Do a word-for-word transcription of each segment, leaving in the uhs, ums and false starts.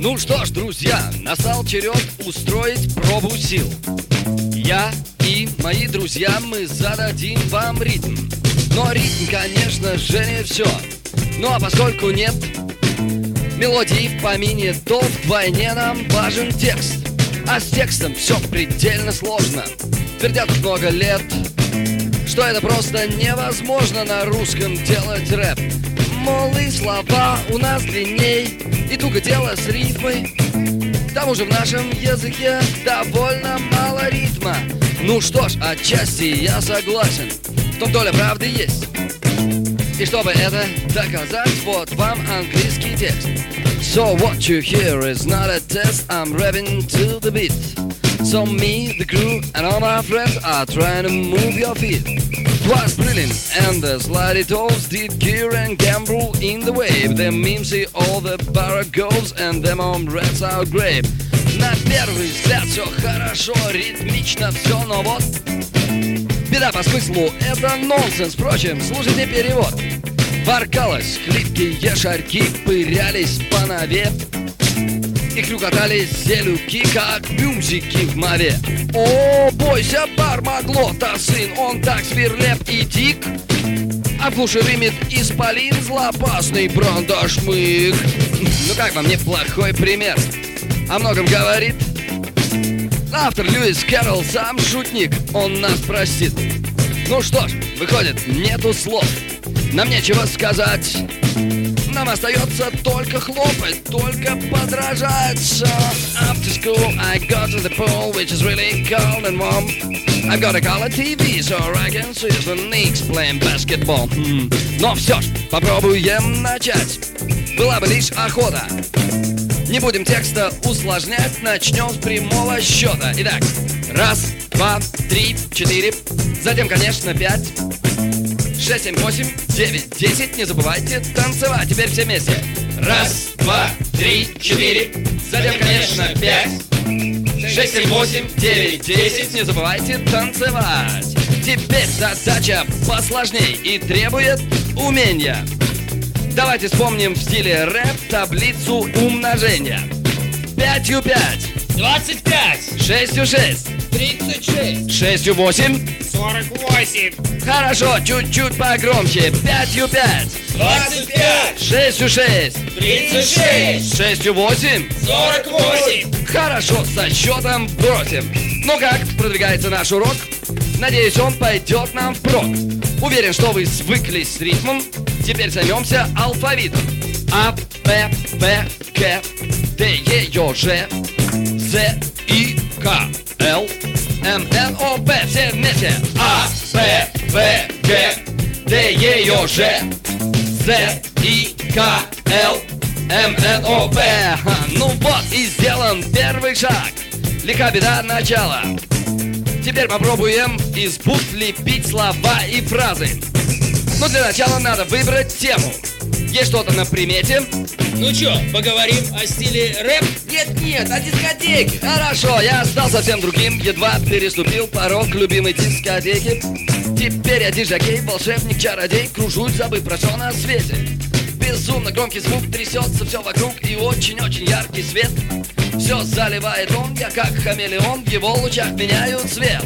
Ну что ж, друзья, настал черед устроить пробу сил. Я и мои друзья, мы зададим вам ритм. Но ритм, конечно же, не все. Ну а поскольку нет мелодии в помине, то вдвойне нам важен текст. А с текстом все предельно сложно. Твердят тут много лет, что это просто невозможно на русском делать рэп. Мол, и слова у нас длинней, и туго дело с рифмой. К тому же в нашем языке довольно мало ритма. Ну что ж, отчасти я согласен, в том доля правды есть. И чтобы это доказать, вот вам английский текст. So what you hear is not a test, I'm rapping to the beat. So me, the crew, and all my friends are trying to move your feet. Twas thrilling, and the slidey toes did gear and gamble in the wave. Them mimsy all the barracos, and them on rats are great. На первый взгляд все хорошо, ритмично все, но вот беда по смыслу, это нонсенс. Впрочем, слушайте перевод. Воркалось, хлипкие шарьки пырялись по нове и хрюкотали селюки, как бюмзики в мове. О, бойся, Бармаглота, сын, он так свирлеп и дик, а в глуши рымит исполин, злопасный брандашмык. Ну как вам, неплохой пример? О многом говорит. Автор Льюис Кэрролл сам шутник, он нас простит. Ну что ж, выходит, нету слов, нам нечего сказать. Нам остается только хлопать, только подражать. So after school I go to the pool, which is really cold and warm. I've got a color ти ви, so I can see the Knicks playing basketball. hmm. Но все ж, попробуем начать. Была бы лишь охота. Не будем текста усложнять, начнем с прямого счета. Итак, раз, два, три, четыре. Затем, конечно, пять, шесть, семь, восемь, девять, десять. Не забывайте танцевать. Теперь все вместе. Раз, два, три, четыре. Затем, конечно, пять, шесть, семь, восемь, девять, десять. Не забывайте танцевать. Теперь задача посложней и требует умения. Давайте вспомним в стиле рэп таблицу умножения. Пятью пять, двадцать пять, шестью шесть, тридцать шесть, шестью восемь. сорок восемь, Хорошо, чуть-чуть погромче. Пятью пять, двадцать пять, шестью шесть, тридцать шесть, шестью восемь. сорок восемь. Хорошо, со счетом бросим. Ну как, продвигается наш урок? Надеюсь, он пойдет нам впрок. Уверен, что вы свыклись с ритмом. Теперь займемся алфавитом. А, П, П, К, Д, Е, Ё, Ж, З, И, К, Л, М, Н, О, П. Все вместе. А, П, П, Г, Д, Е, Ё, Ж, З, И, К, Л, М, Н, О, П. Ну вот и сделан первый шаг. Лиха беда начала. Теперь попробуем из букв лепить слова и фразы. Но для начала надо выбрать тему. Есть что-то на примете? Ну чё, поговорим о стиле рэп? Нет-нет, о дискотеке. Хорошо, я стал совсем другим. Едва переступил порог любимой дискотеки. Теперь я диджакей, волшебник, чародей. Кружусь, забыв про все на свете. Безумно громкий звук, трясется все вокруг. И очень-очень яркий свет. Все заливает он, я как хамелеон. В его лучах меняю цвет.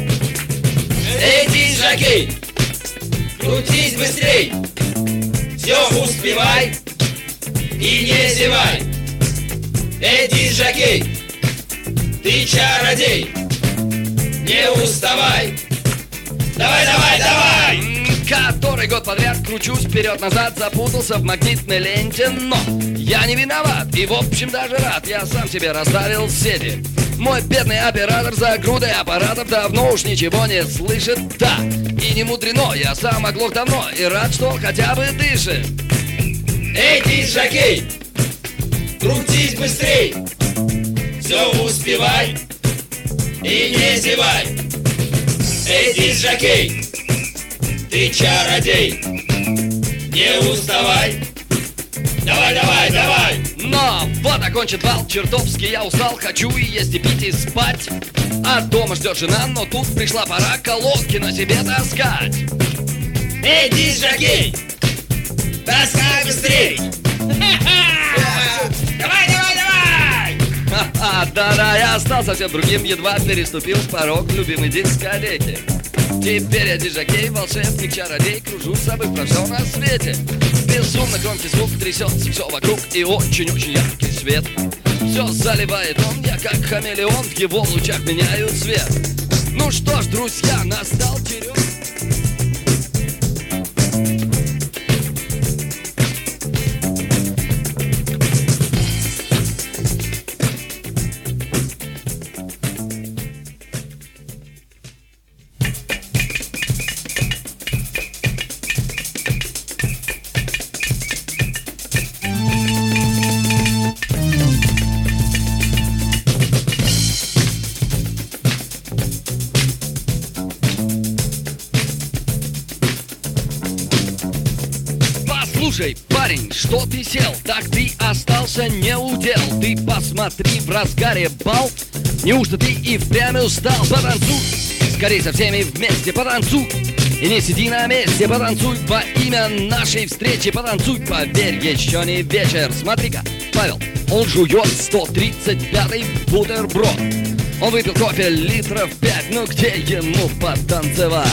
Эй, диджакей, крутись быстрей, все успевай и не зевай. Эй, диджакей, ты чародей, не уставай. Давай, давай, давай! Который год подряд кручусь вперед-назад, запутался в магнитной ленте, но я не виноват и в общем даже рад. Я сам себе расставил сети. Мой бедный оператор за грудой аппаратов давно уж ничего не слышит, да. И не мудрено, я сам оглох давно и рад, что хотя бы дышит. Эй, диджакей, крутись быстрей, все успевай и не зевай. Эй, диджакей, ты чародей, не уставай. Давай, давай, давай! Но вот окончен бал, чертовски я устал. Хочу и есть, и пить, и спать. А дома ждет жена, но тут пришла пора колонки на себе таскать. Эй, диджакей, таскай быстрей! Давай, давай, давай! Ха-ха-ха, да-да, я стал совсем другим, едва переступил порог любимой дискотеки. Теперь я диджакей, волшебник, чародей, кружу с собой про все на свете. Безумно громкий звук трясется все вокруг и очень-очень яркий свет. Все заливает он, я как хамелеон, в его лучах меняю цвет. Ну что ж, друзья, настал черед. Слушай, парень, что ты сел? Так ты остался не удел. Ты посмотри, в разгаре бал. Неужто ты и впрямь устал? Потанцуй, скорей со всеми вместе потанцуй. И не сиди на месте, потанцуй во имя нашей встречи. Потанцуй, поверь, еще не вечер. Смотри-ка, Павел, он жует сто тридцать пятый бутерброд. Он выпил кофе литров пять, ну где ему потанцевать?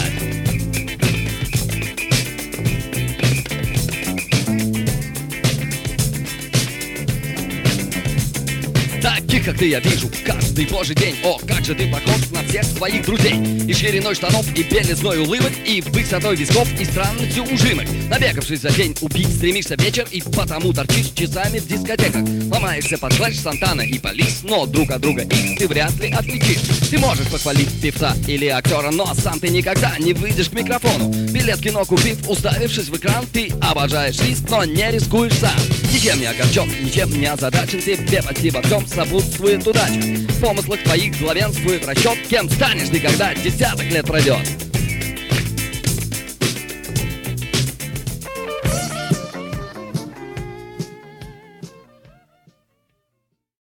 Таких, как ты, я вижу каждый божий день. О, как же ты похож на всех своих друзей. И шириной штанов, и белизной улыбок, и высотой висков, и странностью ужимок. Набегавшись за день убить, стремишься в вечер, и потому торчишь часами в дискотеках. Ломаешься под Флэш, Сантана и Полис, но друг от друга их ты вряд ли отличишь. Ты можешь похвалить певца или актера, но сам ты никогда не выйдешь к микрофону. Билет в кино купив, уставившись в экран, ты обожаешь лист, но не рискуешь сам. Ничем не огорчен, ничем не озадачен, тебе почти во всем сопутствует удача. В помыслах твоих главенствует расчет, кем станешь ты, когда десяток лет пройдет.